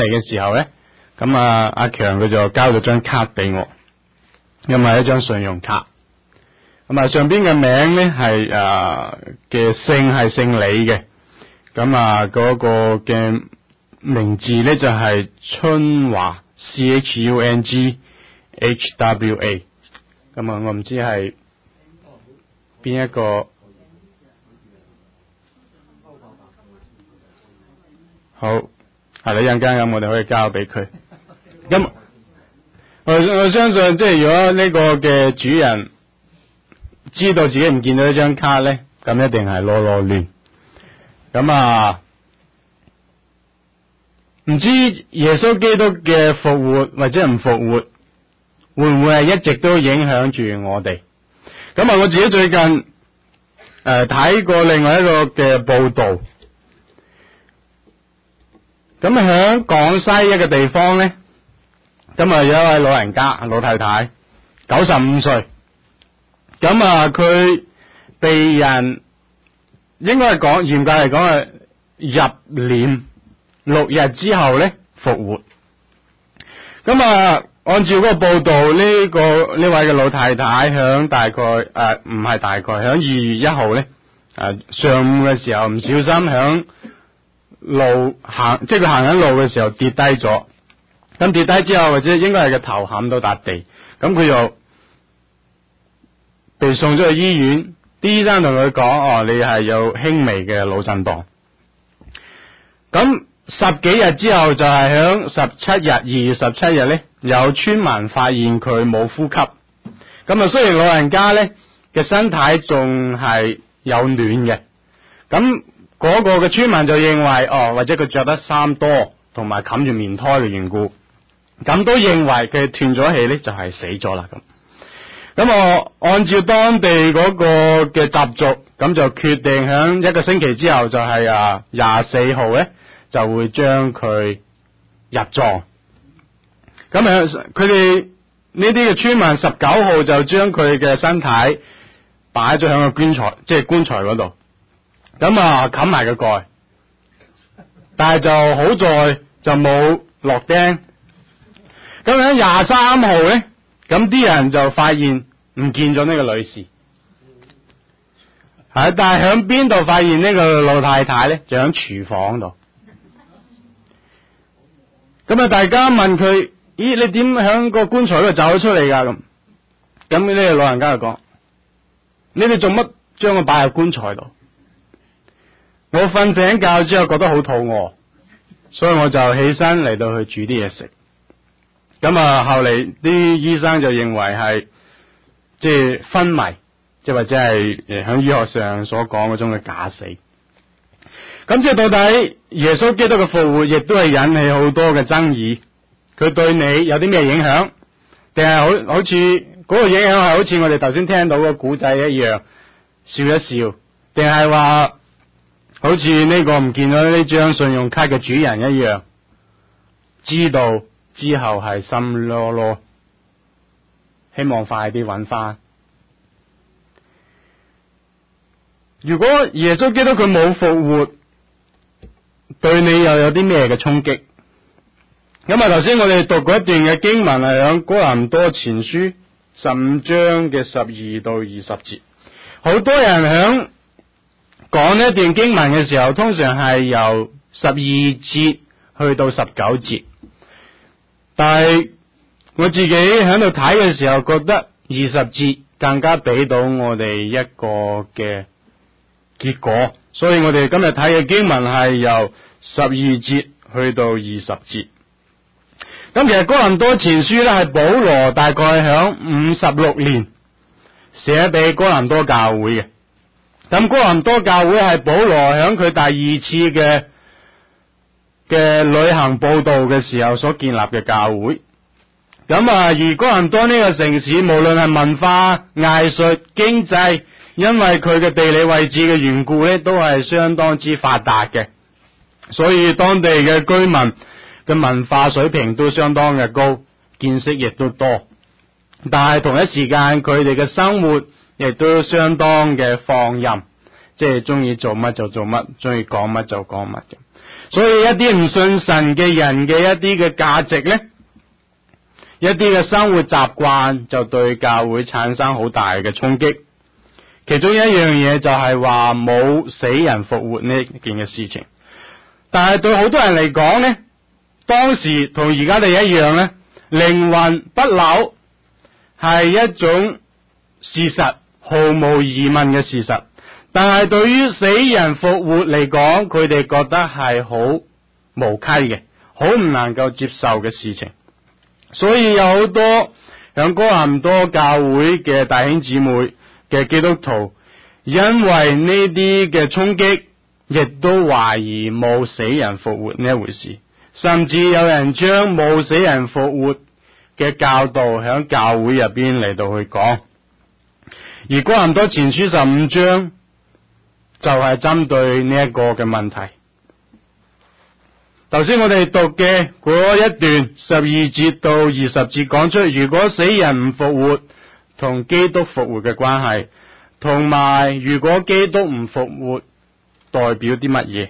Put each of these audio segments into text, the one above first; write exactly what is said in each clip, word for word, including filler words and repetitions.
嘅時候咧，咁啊阿強佢就交咗張卡俾我，因為一張信用卡。咁啊上邊嘅名咧係誒嘅姓係姓李嘅，咁啊嗰個嘅名字咧就係春華 C H U N G H W A， 咁啊我唔知係邊一個。好，係啦，一陣間咁我哋可以交俾佢。咁我我相信即係如果呢個嘅主人知道自己唔見到呢張卡咧，咁一定係囉囉亂。咁啊，唔知耶穌基督嘅復活或者唔復活，會唔會係一直都影響住我哋？咁啊，我自己最近誒睇、呃、過另外一個嘅報道，咁喺廣西一個地方咧，咁啊有一位老人家老太太，九十五歲，咁啊佢被人應該係講嚴格嚟講係入殮六日之後咧復活。咁啊按照嗰個報道，呢、這個呢位嘅老太太響大概誒唔係大概響二月一號咧誒上午嘅時候唔小心響路行，即係佢行緊路嘅時候跌低咗。咁跌低之後，或者應該係個頭冚到笪地，咁佢又被送咗去醫院。啲醫生同佢講：哦，你係有輕微嘅腦震盪。咁十幾日之後，就係響十七日，二月十七日咧，有村民發現佢冇呼吸。咁啊，雖然老人家咧嘅身體仲係有暖嘅，咁嗰個嘅村民就認為，哦，或者佢着得衫多，同埋冚住棉胎嘅緣故，咁都認為佢斷咗氣咧，就係死咗啦咁。咁我按照當地嗰個嘅習俗，咁就決定響一個星期之後，就係啊廿四號咧，就會將佢入葬。咁啊，佢哋呢啲嘅村民十九號就將佢嘅身體擺咗響個棺材，即係棺材嗰度。咁啊冚埋個蓋，但係就好在就冇落釘。咁喺廿三號咧，咁啲人就發現唔見咗呢個女士，係但係響邊度發現呢個老太太咧？就響廚房度。咁啊，大家問佢：咦，你點響個棺材度走咗出嚟噶？咁咁呢個老人家就講：你哋做乜將我擺入棺材度？我瞓醒覺之後覺得好肚餓，所以我就起身嚟到去煮啲嘢食。咁啊，後嚟啲醫生就認為係即係昏迷，即係或者係誒響醫學上所講嗰種嘅假死。咁即係到底耶穌基督嘅復活，亦都係引起好多嘅爭議。佢對你有啲咩影響？定係好好似嗰個影響係好似我哋頭先聽到個古仔一樣，笑一笑？定係話好似呢個唔見咗呢張信用卡嘅主人一樣，知道之後係心囉囉，希望快啲揾翻。如果耶穌基督佢冇復活，對你又有啲咩嘅衝擊？咁啊，頭先我哋讀過一段嘅經文係響哥林多前書十五章嘅十二到二十節。好多人響講呢一段經文嘅時候，通常係由十二節去到十九節，但係我自己喺度睇嘅時候，覺得二十節更加俾到我哋一個嘅結果，所以我哋今日睇嘅經文係由十二節去到二十節。咁其實哥林多前書咧係保羅大概響五十六年寫俾哥林多教會嘅。咁哥林多教會係保羅響佢第二次嘅嘅旅行佈道嘅時候所建立嘅教會。咁啊，而哥林多呢個城市無論係文化、藝術、經濟，因為佢嘅地理位置嘅緣故咧，都係相當之發達嘅，所以當地嘅居民嘅文化水平都相當嘅高，見識亦都多。但係同一時間，佢哋嘅生活亦都相當嘅放任，即係中意做乜就做乜，中意講乜就講乜嘅。 所以一啲唔信神嘅人嘅一啲嘅價值呢，一啲嘅生活習慣就對教會產生好大嘅衝擊。其中一樣嘢就係話冇死人復活呢件嘅事情，但係對好多人嚟講呢，當時同而家哋一樣呢，靈魂不朽係一種事實，毫無疑問嘅事實。但係對於死人復活嚟講，佢哋覺得係好無稽嘅，好唔能夠接受嘅事情。所以有好多響哥林多教會嘅弟兄姊妹嘅基督徒，因為呢啲嘅衝擊，亦都懷疑冇死人復活呢一回事，甚至有人將冇死人復活嘅教導響教會入邊嚟到去講。而哥林多前書十五章就係針對呢一個嘅問題。頭先我哋讀嘅嗰一段十二節到二十節講出，如果死人唔復活同基督復活嘅關係，同埋如果基督唔復活代表啲乜嘢？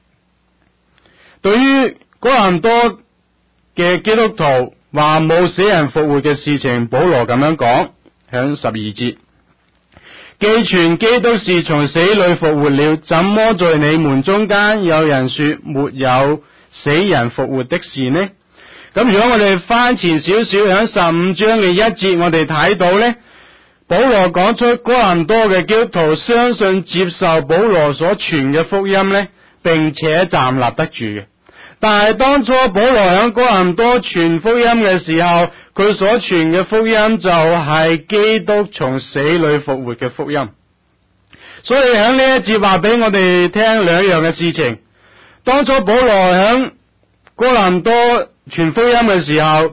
對於哥林多嘅基督徒話冇死人復活嘅事情，保羅咁樣講，響十二節，既傳基督是從死裏復活了，怎麼在你們中間有人說沒有死人復活的事呢？咁如果我哋翻前少少，響十五章嘅一節，我哋睇到呢，保羅講出哥林多嘅基督徒相信接受保羅所傳嘅福音呢，並且站立得住嘅。但係當初保羅響哥林多傳福音嘅時候，佢所傳嘅福音就係基督從死裏復活嘅福音。所以響呢一節話俾我哋聽兩樣嘅事情。當初保羅響哥林多傳福音嘅時候，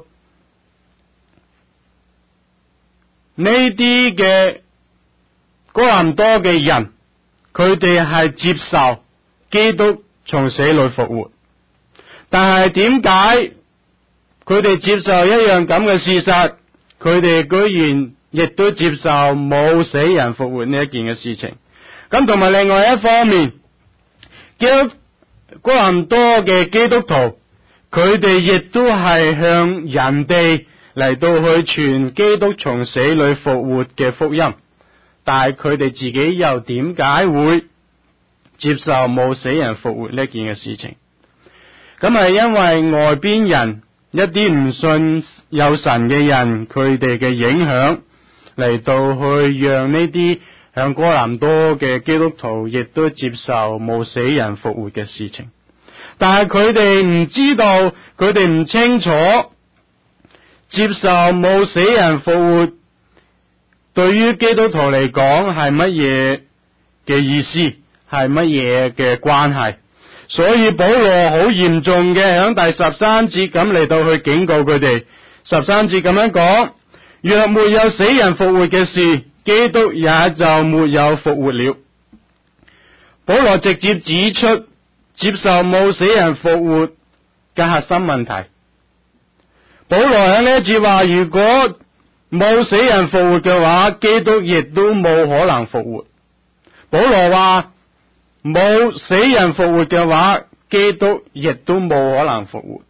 呢啲嘅哥林多嘅人，佢哋係接受基督從死裏復活。但係點解佢哋接受一樣咁嘅事實，佢哋居然亦都接受冇死人復活呢一件嘅事情？咁同埋另外一方面，基督哥林多嘅基督徒，佢哋亦都係向人哋嚟到去傳基督從死裏復活嘅福音，但係佢哋自己又點解會接受冇死人復活呢件嘅事情？咁係因為外邊人一啲唔信有神嘅人，佢哋嘅影響嚟到去讓呢啲向哥林多嘅基督徒亦都接受冇死人復活嘅事情。但係佢哋唔知道，佢哋唔清楚接受冇死人復活對於基督徒嚟講係乜嘢嘅意思，係乜嘢嘅關係。所以保羅好嚴重嘅響第十三節咁嚟到去警告佢哋。十三節咁樣講，若沒有死人復活嘅事，基督也就沒有復活了。保羅直接指出接受冇死人復活嘅核心問題。保羅喺呢一節話，如果冇死人復活嘅話，基督亦都冇可能復活。保羅話冇死人復活嘅話，基督亦都冇可能復活。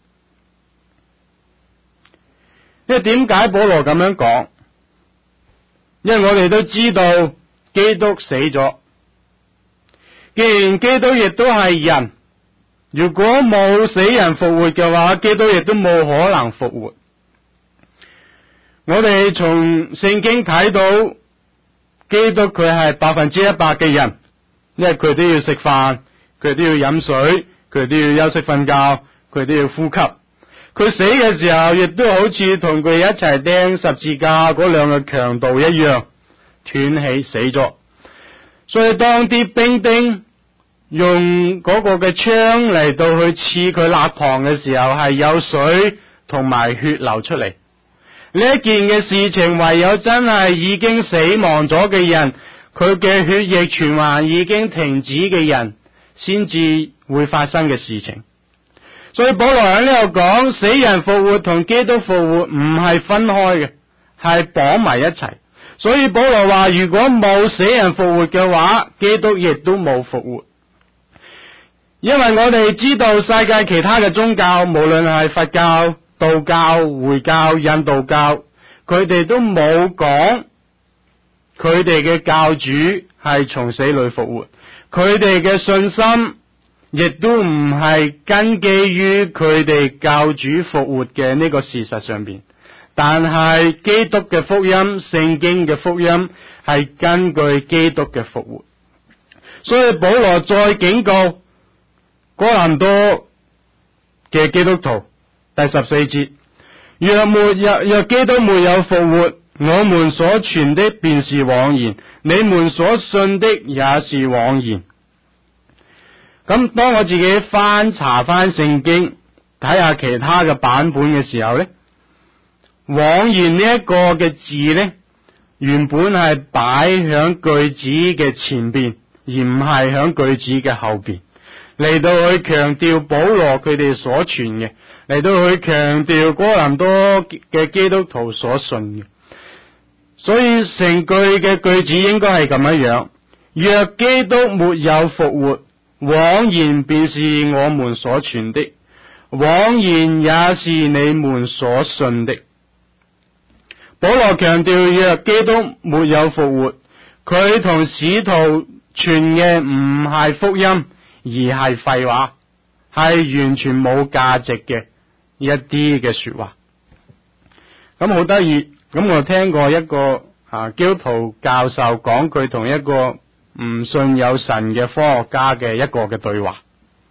因為點解保羅咁樣講？因為我哋都知道基督死咗，既然基督亦都係人，如果冇死人復活嘅話，基督亦都冇可能復活。我哋從聖經睇到基督佢係百分之一百嘅人，因為佢都要食飯，佢都要飲水，佢都要休息瞓覺，佢都要呼吸。佢死嘅時候亦都好似同佢一齊釘十字架嗰兩個強盜一樣，斷氣死咗。所以當啲兵丁用嗰個嘅槍嚟到去刺佢肋旁嘅時候，係有水同埋血流出嚟。呢一件嘅事情，唯有真係已經死亡咗嘅人，佢嘅血液循環已經停止嘅人，先至會發生嘅事情。所以保羅喺呢度講，死人復活同基督復活唔係分開嘅，係綁埋一齊。所以保羅話，如果冇死人復活嘅話，基督亦都冇復活。 因為我哋知道世界其他嘅宗教，無論係佛教、道教、回教、印度教，佢哋都冇講佢哋嘅教主係從死裏復活，佢哋嘅信心亦都唔係根基於佢哋教主復活嘅呢個事實上邊，但係基督嘅福音、聖經嘅福音係根據基督嘅復活。所以保羅再警告哥林多嘅基督徒，第十四節，若沒有若基督沒有復活，我們所傳的便是枉然，你們所信的也是枉然。咁當我自己翻查翻聖經，睇下其他嘅版本嘅時候呢，枉然呢一個嘅字呢，原本係擺響句子嘅前邊，而唔係響句子嘅後邊，嚟到去強調保羅佢哋所傳嘅，嚟到去強調哥林多嘅基督徒所信嘅。所以成句嘅句子應該係咁樣樣：若基督沒有復活，枉然便是我們所傳的，枉然也是你們所信的。保羅強調，若基督沒有復活，佢同使徒傳嘅唔係福音，而係廢話，係完全冇價值嘅一啲嘅說話。咁好得意，咁我聽過一個啊基督徒教授講佢同一個唔信有神嘅科學家嘅一個嘅對話。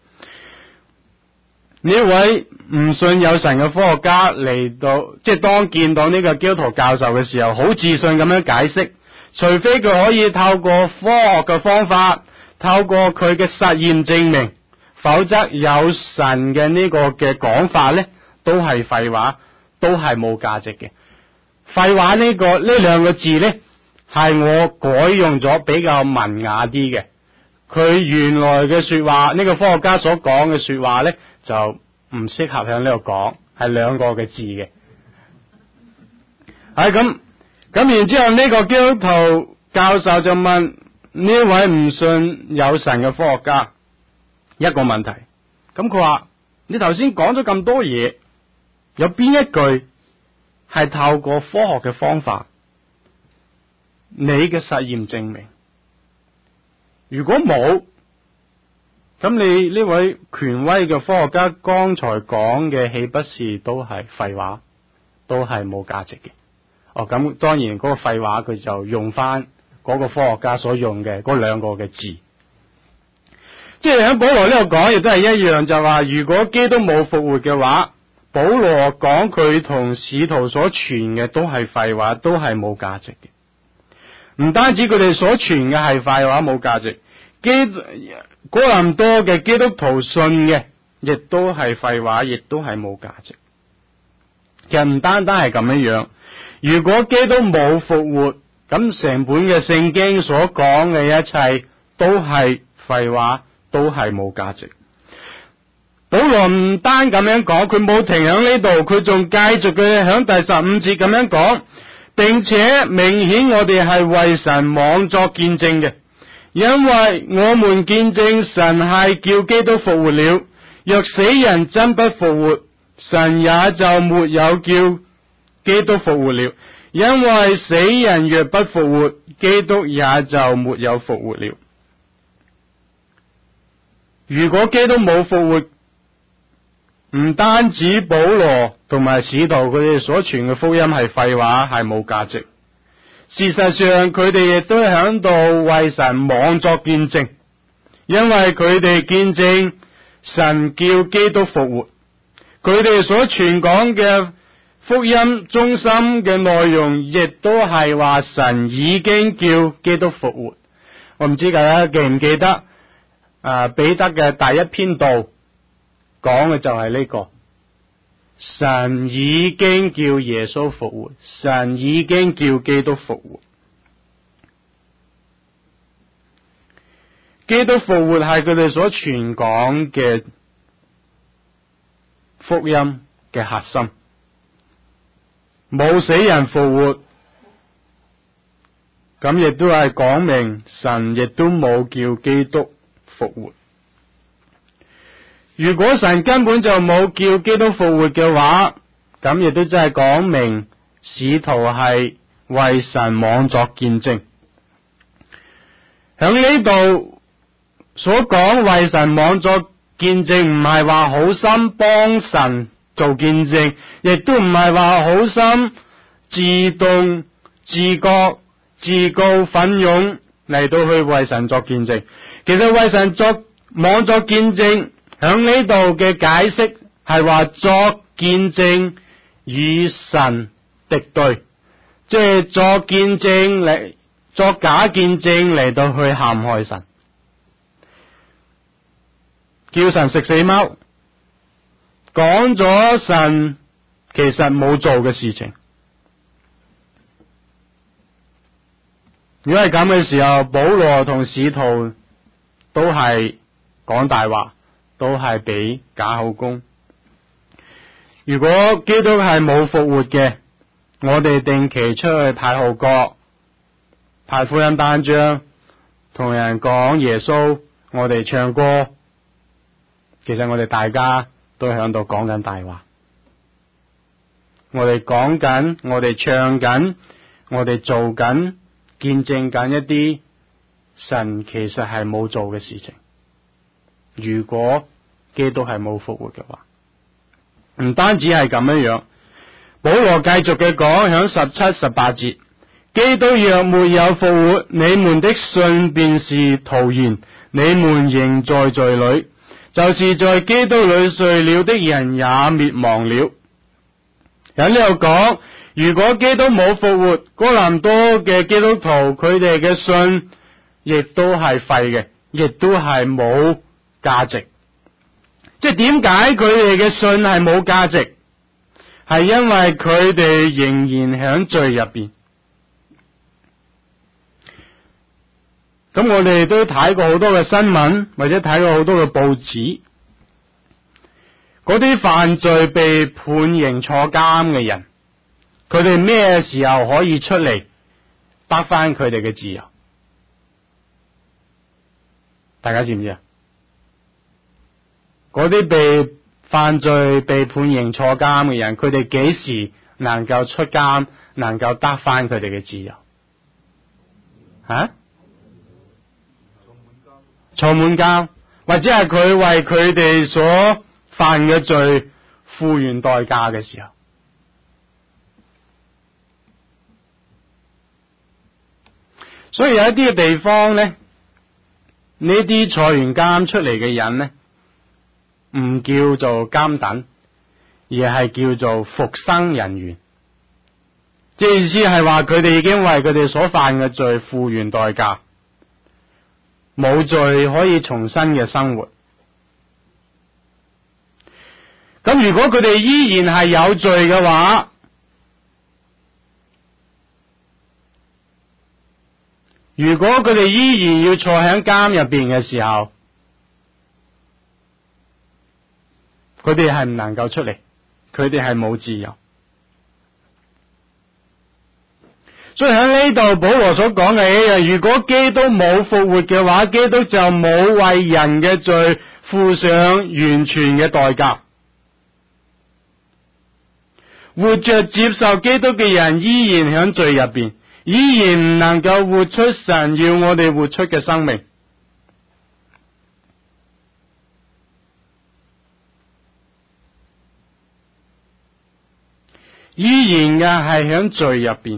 呢位唔信有神嘅科學家嚟到，即係當見到呢個基督徒教授嘅時候，好自信咁樣解釋，除非佢可以透過科學嘅方法，透過佢嘅實驗證明，否則有神嘅呢個嘅講法呢，都係廢話，都係冇價值嘅。廢話呢個呢兩個字呢，係我改用咗比較文雅啲嘅。佢原來嘅說話，呢個科學家所講嘅說話呢，就唔適合喺呢度講，係兩個嘅字嘅。係咁，咁然之後呢個基督徒教授就問呢位唔信有神嘅科學家一個問題。咁佢話：你頭先講咗咁多嘢，有邊一句係透過科學嘅方法，你嘅實驗證明？如果冇，咁你呢位權威嘅科學家剛才講嘅，豈不是都係廢話，都係冇價值嘅？哦，咁當然嗰個廢話佢就用翻嗰個科學家所用嘅嗰兩個嘅字，即係喺保羅呢度講，亦都係一樣，就話如果基督冇復活嘅話，保羅講佢同使徒所傳嘅都係廢話，都係冇價值嘅。唔單止佢哋所傳嘅係廢話冇價值，基哥林多嘅基督徒信嘅亦都係廢話，亦都係冇價值。其實唔單單係咁樣樣，如果基督冇復活，咁成本嘅聖經所講嘅一切都係廢話，都係冇價值。保羅唔單咁樣講，佢冇停喺呢度，佢仲繼續嘅響第十五節咁樣講，並且明顯我哋係為神妄作見證嘅，因為我們見證神係叫基督復活了。若死人真不復活，神也就沒有叫基督復活了，因為死人若不復活，基督也就沒有復活了。如果基督冇復活，唔單止保羅同埋使徒佢哋所傳嘅福音係廢話，係冇價值。事實上佢哋亦都響度為神妄作見證，因為佢哋見證神叫基督復活，佢哋所傳講嘅福音中心嘅內容，亦都係話神已經叫基督復活。我唔知大家記唔記得啊彼得嘅第一篇道講嘅就係呢個，神已經叫耶穌復活，神已經叫基督復活。基督復活係佢哋所傳講嘅福音嘅核心。冇死人復活，咁亦都係講明神亦都冇叫基督復活。 如果神根本就冇叫基督復活嘅話，咁亦都真係講明使徒係為神妄作見證。響呢度所講為神妄作見證，唔係話好心幫神做見證，亦都唔係話好心自動自覺自告奮勇嚟到去為神作見證。其實為神作妄作見證響呢度嘅解釋係話作見證與神敵對，即係作見證嚟作假見證嚟到去陷害神，叫神食死貓，講咗神其實冇做嘅事情。如果係咁嘅時候，保羅同使徒都係講大話，都係俾假口供。如果基督係冇復活嘅，我哋定期出去派號角、派福音單張，同人講耶穌，我哋唱歌，其實我哋大家都喺度講緊大話。我哋講緊，我哋唱緊，我哋做緊，見證緊一啲神其實係冇做嘅事情。如果基督係冇復活嘅話，唔單止係咁樣樣，保羅繼續嘅講響十七、十八節，基督若沒有復活，你們的信便是徒然，你們仍在罪裏，就是在基督裏睡了的人也滅亡了。喺呢度講，如果基督冇復活，哥林多嘅基督徒佢哋嘅信亦都係廢嘅，亦都係冇價值。即係點解佢哋嘅信係冇價值？係因為佢哋仍然響罪入邊。咁我哋都睇過好多嘅新聞，或者睇過好多嘅報紙，嗰啲犯罪被判刑坐監嘅人，佢哋咩時候可以出嚟得返佢哋嘅自由？大家知唔知啊？嗰啲被犯罪被判刑坐監嘅人，佢哋幾時能夠出監，能夠得返佢哋嘅自由？啊？坐滿監，或者係佢為佢哋所犯嘅罪付完代價嘅時候。所以有一啲嘅地方咧，呢啲坐完監出嚟嘅人咧，唔叫做監等，而係叫做復生人員。即係意思係話佢哋已經為佢哋所犯嘅罪付完代價，冇罪可以重新嘅生活。咁如果佢哋依然係有罪嘅話，如果佢哋依然要坐喺監入邊嘅時候，佢哋係唔能夠出嚟，佢哋係冇自由。所以喺呢度保羅所講嘅一樣，如果基督冇復活嘅話，基督就冇為人嘅罪付上完全嘅代價。活着接受基督嘅人依然喺罪入邊，依然唔能夠活出神要我哋活出嘅生命。依然嘅係喺罪入邊。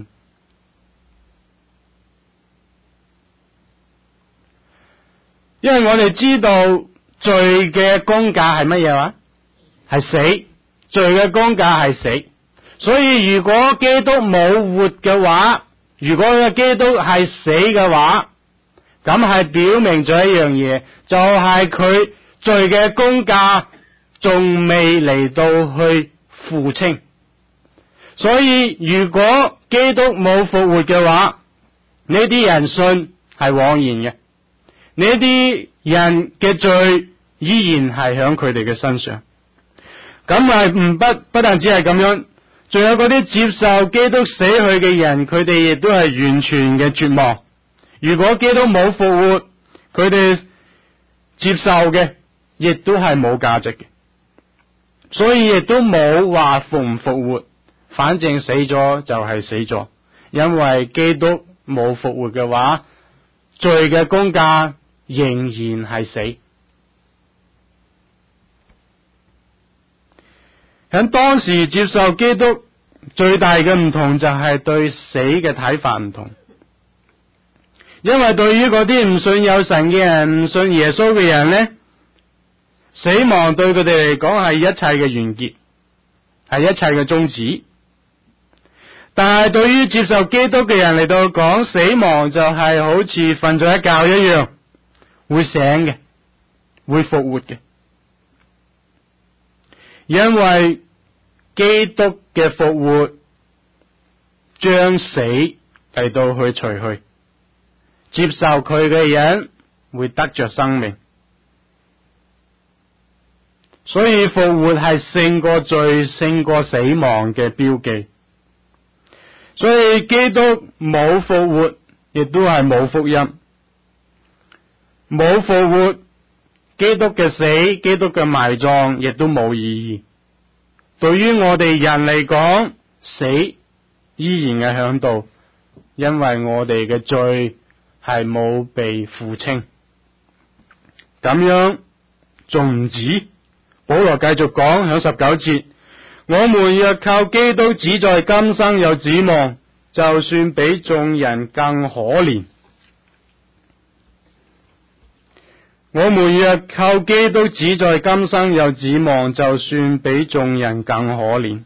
因為我哋知道罪嘅工價係乜嘢話？係死。罪嘅工價係死。所以如果基督冇活嘅話，如果基督係死嘅話，咁係表明咗一樣嘢，就係佢罪嘅工價仲未嚟到去付清。所以如果基督冇復活嘅話，呢啲人信係枉然嘅，呢啲人嘅罪依然係響佢哋嘅身上。咁係唔不不但只係咁樣，仲有嗰啲接受基督死去嘅人，佢哋亦都係完全嘅絕望。如果基督冇復活，佢哋接受嘅亦都係冇價值嘅，所以亦都冇話復唔復活，反正死咗就係死咗，因為基督冇復活嘅話，罪嘅工價仍然係死。喺當時接受基督最大嘅唔同就係對死嘅睇法唔同，因為對於嗰啲唔信有神嘅人，唔信耶穌嘅人呢，死亡對佢哋嚟講係一切嘅完結，係一切嘅終止。但係對於接受基督嘅人嚟到講，死亡就係好似瞓咗一覺一樣，會醒嘅，會復活嘅。因為基督嘅復活將死嚟到去除去，接受佢嘅人會得着生命，所以復活係勝過罪、勝過死亡嘅標記。所以基督冇復活，亦都係冇福音。冇復活，基督嘅死、基督嘅埋葬亦都冇意義。對於我哋人嚟講，死依然係響度，因為我哋嘅罪係冇被付清。咁樣仲唔止？保羅繼續講響十九節，我們若靠基督只在今生有指望，就算比眾人更可憐。我們若靠基督只在今生有指望，就算比眾人更可憐。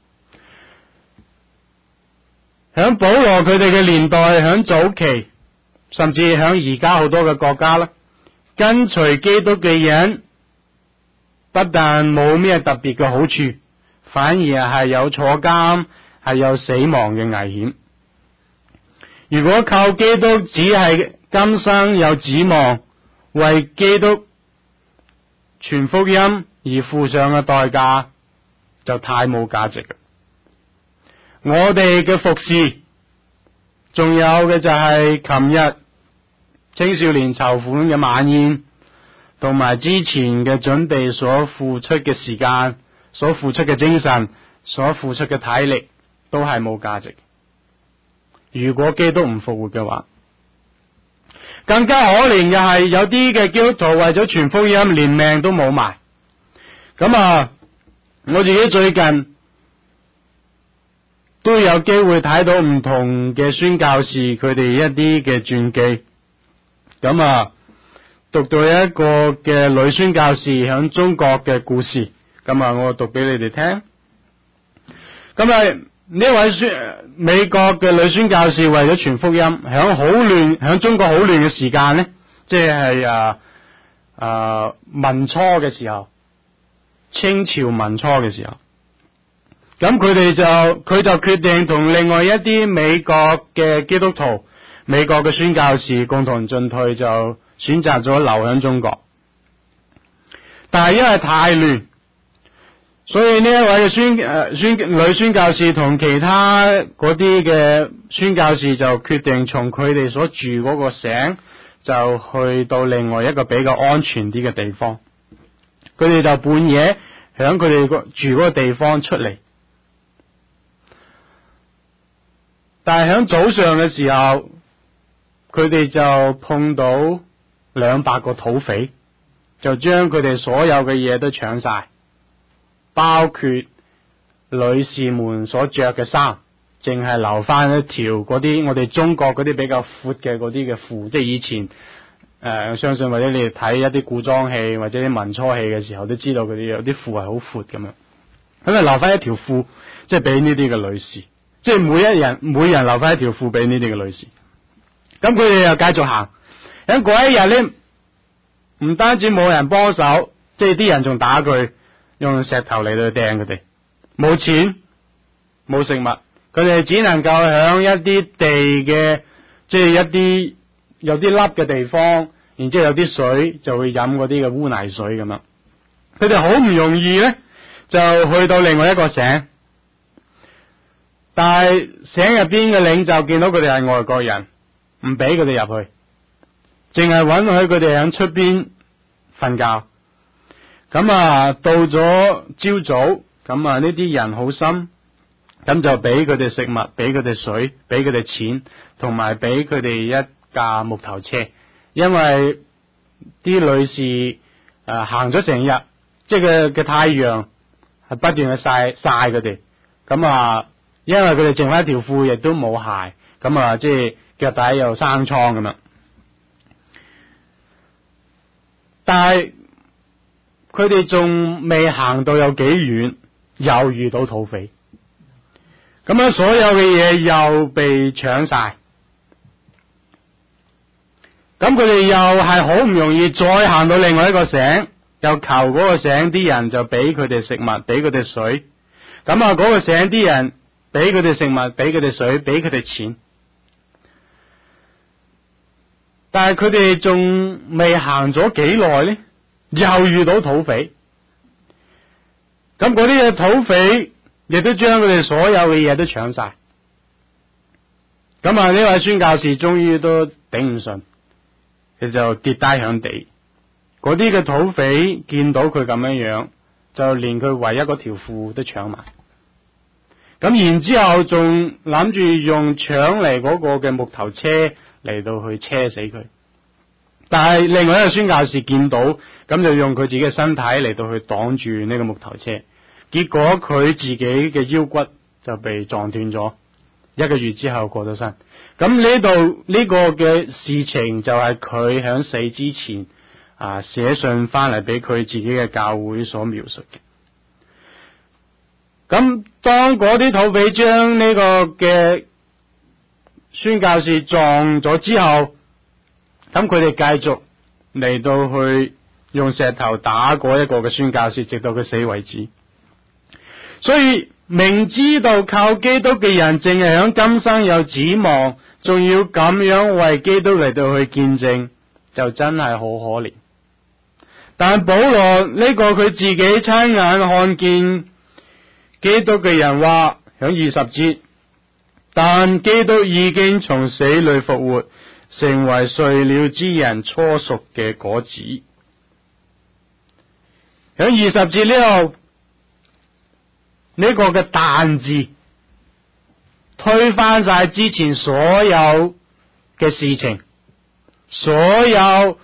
響保羅佢哋嘅年代，響早期，甚至響而家好多嘅國家啦，跟隨基督嘅人不但冇咩特別嘅好處，反而係有坐監，係有死亡嘅危險。如果靠基督只係今生有指望，為基督傳福音而付上嘅代價就太冇價值啦。我哋嘅服侍，仲有嘅就係琴日青少年籌款嘅晚宴，同埋之前嘅準備所付出嘅時間、所付出嘅精神、所付出嘅體力，都係冇價值。如果基督唔復活嘅話，更加可憐嘅係有啲嘅基督徒為咗傳福音，連命都冇埋。咁啊，我自己最近都有機會睇到唔同嘅宣教士佢哋一啲嘅傳記。咁啊，讀到一個嘅女宣教士響中國嘅故事。咁啊，我讀俾你哋聽。咁啊，呢位宣美國嘅女宣教士為咗傳福音，響好亂，響中國好亂嘅時間呢，即係啊啊民初嘅時候，清朝民初嘅時候，咁佢哋就佢就決定同另外一啲美國嘅基督徒、美國嘅宣教士共同進退，就選擇咗留響中國。但係因為太亂，所以呢一位嘅宣誒宣女宣教士同其他嗰啲嘅宣教士就決定從佢哋所住嗰個省就去到另外一個比較安全啲嘅地方。佢哋就半夜響佢哋個住嗰個地方出嚟，但係響早上嘅時候，佢哋就碰到兩百個土匪，就將佢哋所有嘅嘢都搶晒。包括女士們所着嘅衫，淨係留翻一條嗰啲我哋中國嗰啲比較闊嘅嗰啲嘅褲，即係以前誒、呃，我相信或者你哋睇一啲古裝戲或者啲民初戲嘅時候，都知道佢哋有啲褲係好闊咁樣，咁啊留翻一條褲，即係俾呢啲嘅女士，即係每一人每人留翻一條褲俾呢啲嘅女士。咁佢哋又繼續行，喺嗰一日咧，唔單止冇人幫手，即係啲人仲打佢。用石頭嚟到掟佢哋，冇錢冇食物，佢哋只能夠響一啲地嘅，即係一啲有啲凹嘅地方，然之後有啲水就會飲嗰啲嘅污泥水咁樣。佢哋好唔容易咧，就去到另外一個省，但係省入邊嘅領袖見到佢哋係外國人，唔俾佢哋入去，淨係允許佢哋響出邊瞓覺。 咁啊，到咗朝早，咁啊呢啲人好心，咁就俾佢哋食物，俾佢哋水，俾佢哋錢，同埋俾佢哋一架木頭車，因為啲女士誒、呃、行咗成日，即係嘅嘅太陽係不斷去曬曬佢哋，咁啊，因為佢哋剩翻一條褲，亦都冇鞋，咁啊，即係腳底又生瘡咁啊。但係佢哋仲未行到有幾遠，又遇到土匪，咁樣所有嘅嘢又被搶晒，咁佢哋又係好唔容易再行到另外一個省，又求嗰個省啲人就俾佢哋食物，俾佢哋水，咁啊嗰個省啲人俾佢哋食物，俾佢哋水，俾佢哋錢，但係佢哋仲未行咗幾耐呢，又遇到土匪，咁嗰啲嘅土匪亦都將佢哋所有嘅嘢都搶晒，咁啊呢位宣教士終於都頂唔順，佢就跌低響地。嗰啲嘅土匪見到佢咁樣樣，就連佢唯一嗰條褲都搶埋，咁然之後仲諗住用搶嚟嗰個嘅木頭車嚟到去車死佢。但係另外一個宣教士見到，咁就用佢自己嘅身體嚟到去擋住呢個木頭車，結果佢自己嘅腰骨就被撞斷咗，一個月之後過咗身。咁呢度呢個嘅事情就係佢喺死之前啊寫信翻嚟俾佢自己嘅教會所描述嘅。咁當嗰啲土匪將呢個嘅宣教士撞咗之後，咁佢哋繼續嚟到去用石頭打嗰一個嘅宣教士，直到佢死為止。所以明知道靠基督嘅人淨係響今生有指望，仲要咁樣為基督嚟到去見證，就真係好可憐。但保羅呢個佢自己親眼看見基督嘅人話響二十節，但基督已經從死裏復活，成為睡了之人初熟嘅果子。響二十節呢度呢個嘅但字推翻晒之前所有嘅事情，所有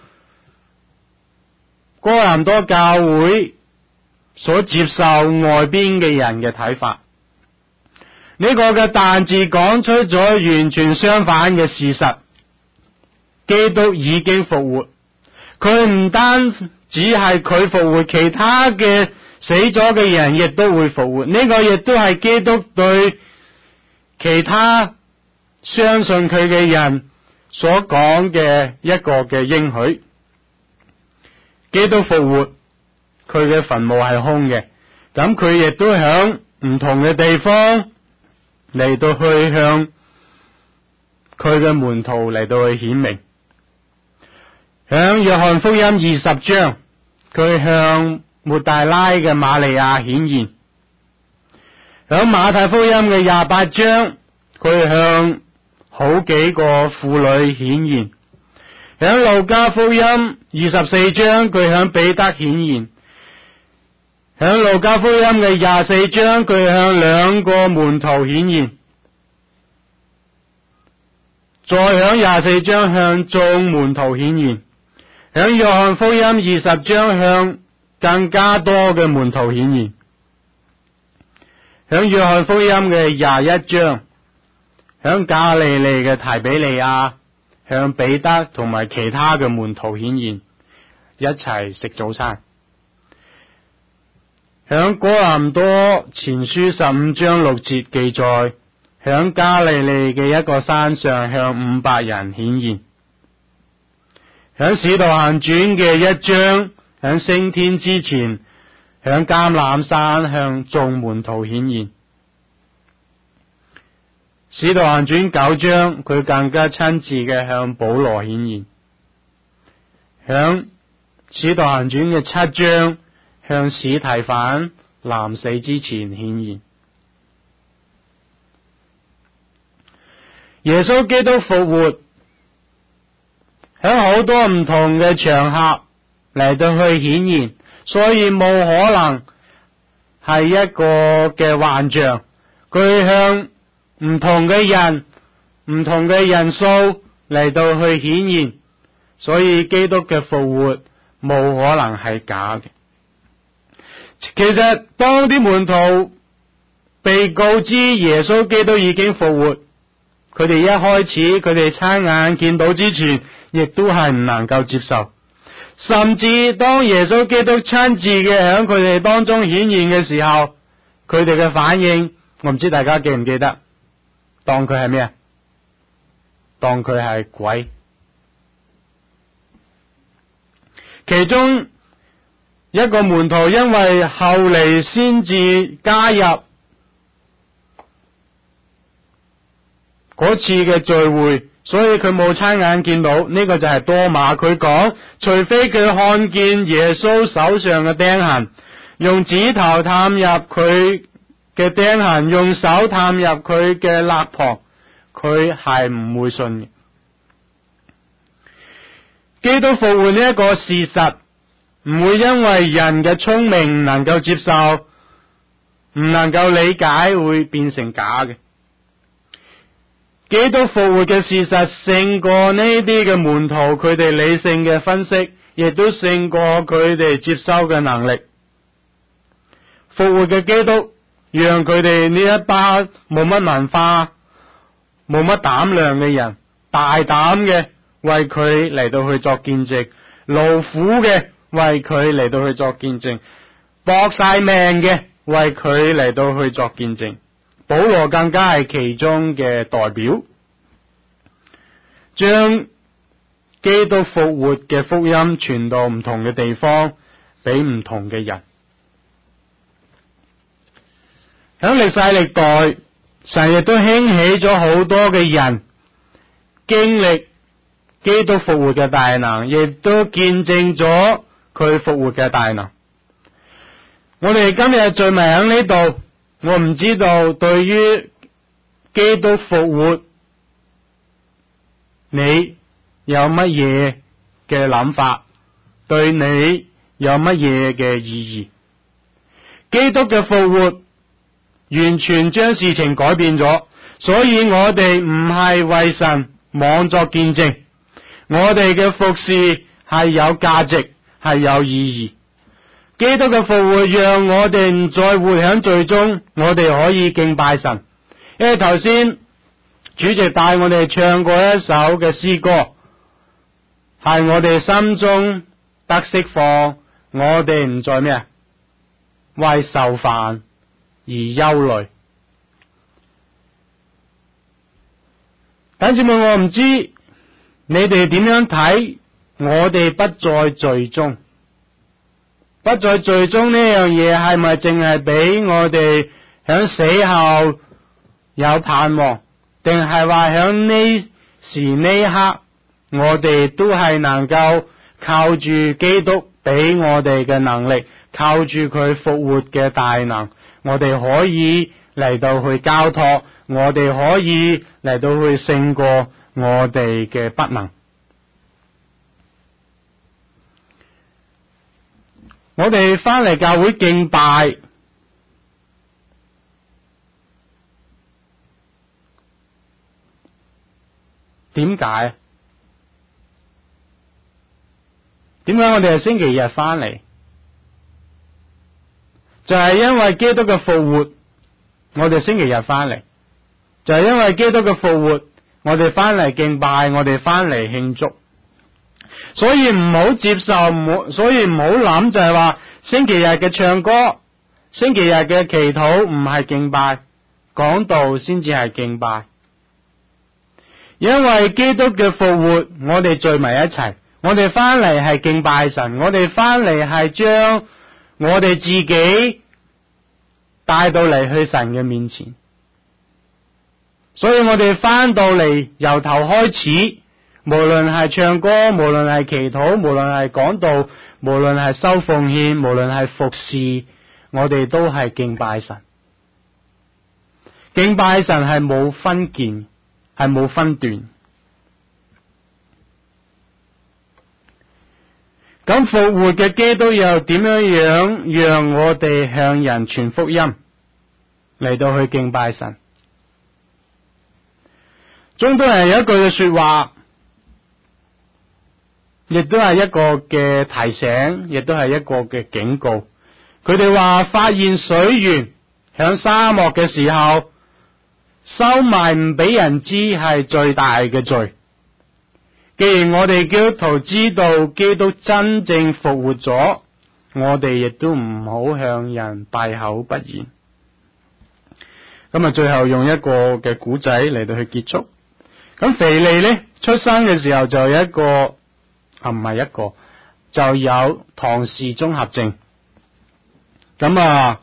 哥林多教會所接受外邊嘅人嘅睇法。呢個嘅但字講出咗完全相反嘅事實，基督已經復活，佢唔單只係佢復活，其他嘅死咗嘅人亦都會復活。呢個亦都係基督對其他相信佢嘅人所講嘅一個嘅應許。基督復活，佢嘅墳墓係空嘅，咁佢亦都響唔同嘅地方嚟到去向佢嘅門徒嚟到去顯明。響約翰福音二十章，佢向抹大拉嘅瑪利亞顯現；響馬太福音嘅廿八章，佢向好幾個婦女顯現；響路加福音二十四章，佢向彼得顯現；響路加福音嘅廿四章，佢向兩個門徒顯現；再響廿四章向眾門徒顯現。響約翰福音二十章向更加多嘅門徒顯現。響約翰福音嘅廿一章，響加利利嘅提比利亞，向彼得同埋其他嘅門徒顯現，一齊食早餐。響哥林多前書十五章六節記載，響加利利嘅一個山上向五百人顯現。響使徒行傳嘅一章，響升天之前，響橄欖山向眾門徒顯現。使徒行傳九章，佢更加親自嘅向保羅顯現。響使徒行傳嘅七章，向司提反臨死之前顯現。耶穌基督復活，喺好多唔同嘅場合嚟到去顯現， 所以冇可能係一個嘅幻象。佢向唔同嘅人、唔同嘅人數嚟到去顯現，所以基督嘅復活冇可能係假嘅。其實當啲門徒被告知耶穌基督已經復活，佢哋一開始佢哋親眼見到之前，亦都係唔能夠接受。甚至當耶穌基督親自嘅喺佢哋當中顯現嘅時候，佢哋嘅反應，我唔知大家記唔記得，當佢係咩啊？當佢係鬼。其中一個門徒因為後嚟先至加入嗰次嘅聚會，所以佢冇親眼見到。呢、這個就係多馬，佢講除非佢看見耶穌手上嘅釘痕，用指頭探入佢嘅釘痕，用手探入佢嘅肋旁，佢係唔會信嘅。基督復活呢一個事實唔會因為人嘅聰明唔能夠接受，唔能夠理解會變成假嘅。基督復活嘅事實勝過呢啲嘅門徒佢哋理性嘅分析，亦都勝過佢哋接收嘅能力。復活嘅基督讓佢哋呢一班冇乜文化、冇乜膽量嘅人大膽嘅為佢嚟到去作見證，勞苦嘅為佢嚟到去作見證，搏晒命嘅為佢嚟到去作見證。保羅更加係其中嘅代表，將基督復活嘅福音傳到唔同嘅地方，俾唔同嘅人。喺歷世歷代，神亦都興起咗好多嘅人，經歷基督復活嘅大能，亦都見證咗佢復活嘅大能。我哋今日聚埋喺呢度，我唔知道對於基督復活，你有乜嘢嘅諗法？對你有乜嘢嘅意義？基督嘅復活完全將事情改變咗，所以我哋唔係為神妄作見證，我哋嘅服侍係有價值，係有意義。基督嘅復活讓我哋唔再活喺罪中，我哋可以敬拜神。因為頭先主席帶我哋唱過一首嘅詩歌，係我哋心中得釋放，我哋唔再咩啊？為受煩而憂慮。弟兄姊妹，我唔知你哋點樣睇，我哋不在罪中。不在罪中呢樣嘢係咪淨係俾我哋響死後有盼望，定係話響呢時呢刻我哋都係能夠靠住基督俾我哋嘅能力，靠住佢復活嘅大能，我哋可以嚟到去交託，我哋可以嚟到去勝過我哋嘅不能。我哋翻嚟教會敬拜，點解？點解我哋係星期日翻嚟？就係因為基督嘅復活，我哋星期日翻嚟。就係因為基督嘅復活，我哋翻嚟敬拜，我哋翻嚟慶祝。所以唔好接受，唔好，所以唔好諗就係話星期日嘅唱歌、星期日嘅祈禱唔係敬拜，講道先至係敬拜。因為基督嘅復活，我哋聚埋一齊，我哋翻嚟係敬拜神，我哋翻嚟係將我哋自己帶到嚟去神嘅面前。所以我哋翻到嚟由頭開始，無論係唱歌，無論係祈禱，無論係講道，無論係收奉獻，無論係服侍，我哋都係敬拜神。敬拜神係冇分件，係冇分段。 咁復活嘅基督又點樣樣讓我哋向人傳福音嚟到去敬拜神？中東人有一句嘅說話，亦都係一個嘅提醒，亦都係一個嘅警告。佢哋話發現水源響沙漠嘅時候，收埋唔俾人知係最大嘅罪。既然我哋基督徒知道基督真正復活咗，我哋亦都唔好向人閉口不言。咁啊，最後用一個嘅古仔嚟到去結束。咁腓利呢，出生嘅時候就有一個啊，唔係一個，就有唐氏綜合症。咁啊，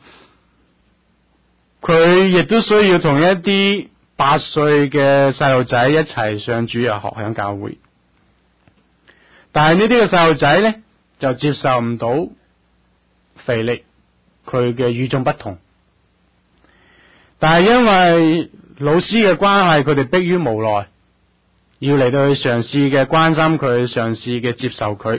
佢亦都需要同一啲八歲嘅細路仔一齊上主日學響教會。但係呢啲嘅細路仔呢，就接受唔到腓力佢嘅與眾不同。但係因為老師嘅關係，佢哋迫於無奈，要嚟到去嘗試嘅關心佢，嘗試嘅接受佢。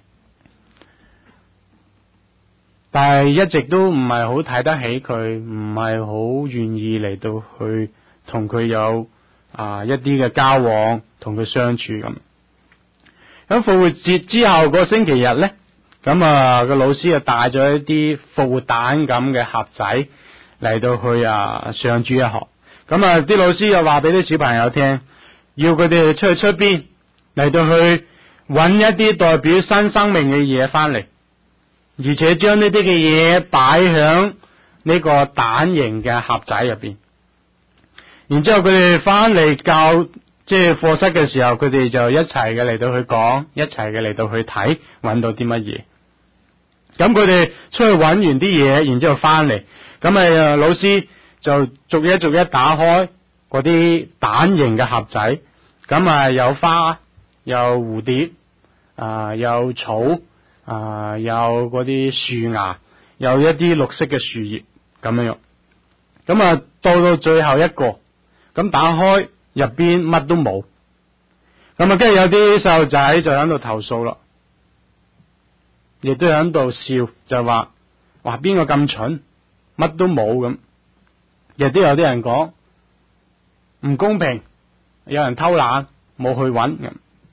但係一直都唔係好睇得起佢，唔係好願意嚟到去同佢有啊一啲嘅交往，同佢相處咁。咁復活節之後個星期日呢，咁啊個老師就帶咗一啲復活蛋咁嘅盒仔嚟到去啊上主日學。咁啊啲老師又話俾啲小朋友聽，要佢哋出去出邊嚟到去揾一啲代表新生命嘅嘢翻嚟，而且將呢啲嘅嘢擺響呢個蛋形嘅盒仔入邊。然之後佢哋翻嚟教即係課室嘅時候，佢哋就一齊嘅嚟到去講，一齊嘅嚟到去睇，揾到啲乜嘢。咁佢哋出去揾完啲嘢，然之後翻嚟，咁啊老師就逐一逐一打開嗰啲蛋形嘅盒仔，咁啊有花，有蝴蝶，啊有草，啊有嗰啲樹芽，有一啲綠色嘅樹葉咁樣樣。咁啊到到最後一個，咁打開入邊乜都冇，咁啊跟住有啲細路仔就喺度投訴咯，亦都喺度笑，就話話邊個咁蠢，乜都冇咁。亦都有啲人講唔公平，有人偷懶冇去揾咁。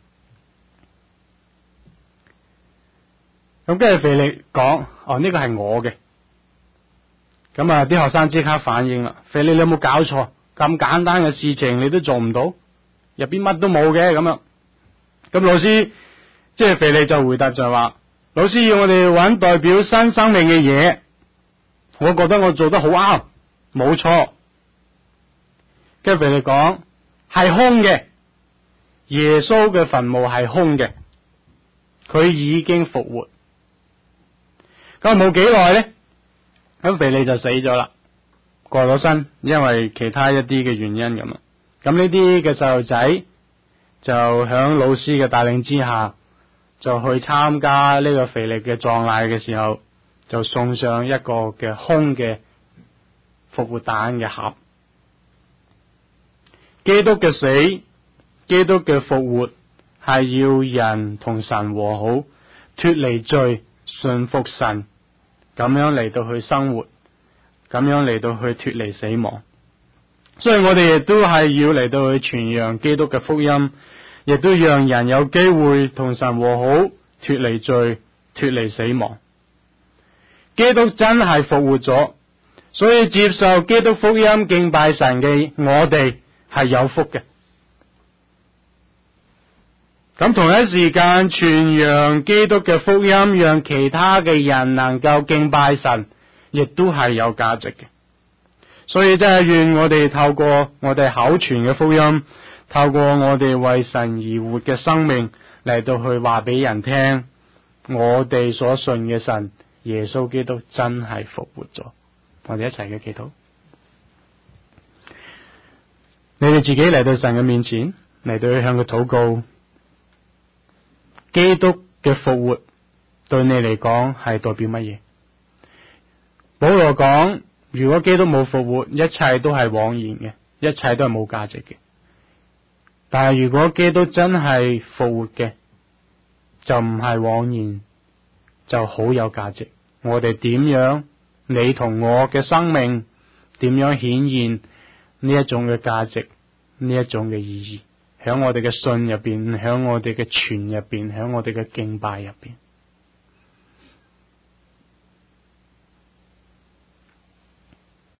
咁跟住腓力講，哦呢個係我嘅。咁啊啲學生即刻反應啦，腓力你有冇搞錯？咁簡單嘅事情你都做唔到，入邊乜都冇嘅咁樣。咁老師即係腓力就回答就話，老師要我哋揾代表新生命嘅嘢，我覺得我做得好啱，冇錯。跟住腓力講係空嘅，耶穌嘅墳墓係空嘅，佢已經復活。咁冇幾耐咧，咁腓力就死咗啦。過咗身，因為其他一啲嘅原因咁啊。咁呢啲嘅細路仔就響老師嘅帶領之下，就去參加呢個腓力嘅葬禮嘅時候，就送上一個嘅空嘅復活蛋嘅盒。基督嘅死，基督嘅復活，係要人同神和好，脫離罪，信服神，咁樣嚟到去生活。咁樣嚟到去脫離死亡，所以我哋亦都係要嚟到去傳揚基督嘅福音，亦都讓人有機會同神和好，脫離罪，脫離死亡。基督真係復活咗，所以接受基督福音敬拜神嘅我哋係有福嘅。咁同一時間傳揚基督嘅福音，讓其他嘅人能夠敬拜神，亦都係有價值嘅。所以真係願我哋透過我哋口傳嘅福音，透過我哋為神而活嘅生命嚟到去話俾人聽，我哋所信嘅神耶穌基督真係復活咗。我哋一齊嘅祈禱，你哋自己嚟到神嘅面前，嚟到去向佢禱告。基督嘅復活對你嚟講係代表乜嘢？保羅講，如果基督冇復活，一切都係枉然嘅，一切都係冇價值嘅。但係如果基督真係復活嘅，就唔係枉然， 就好有價值。我哋點樣，你同我嘅生命點樣顯現呢一種嘅價值，呢一種嘅意義，響我哋嘅信入邊，響我哋嘅傳入邊，響我哋嘅敬拜入邊。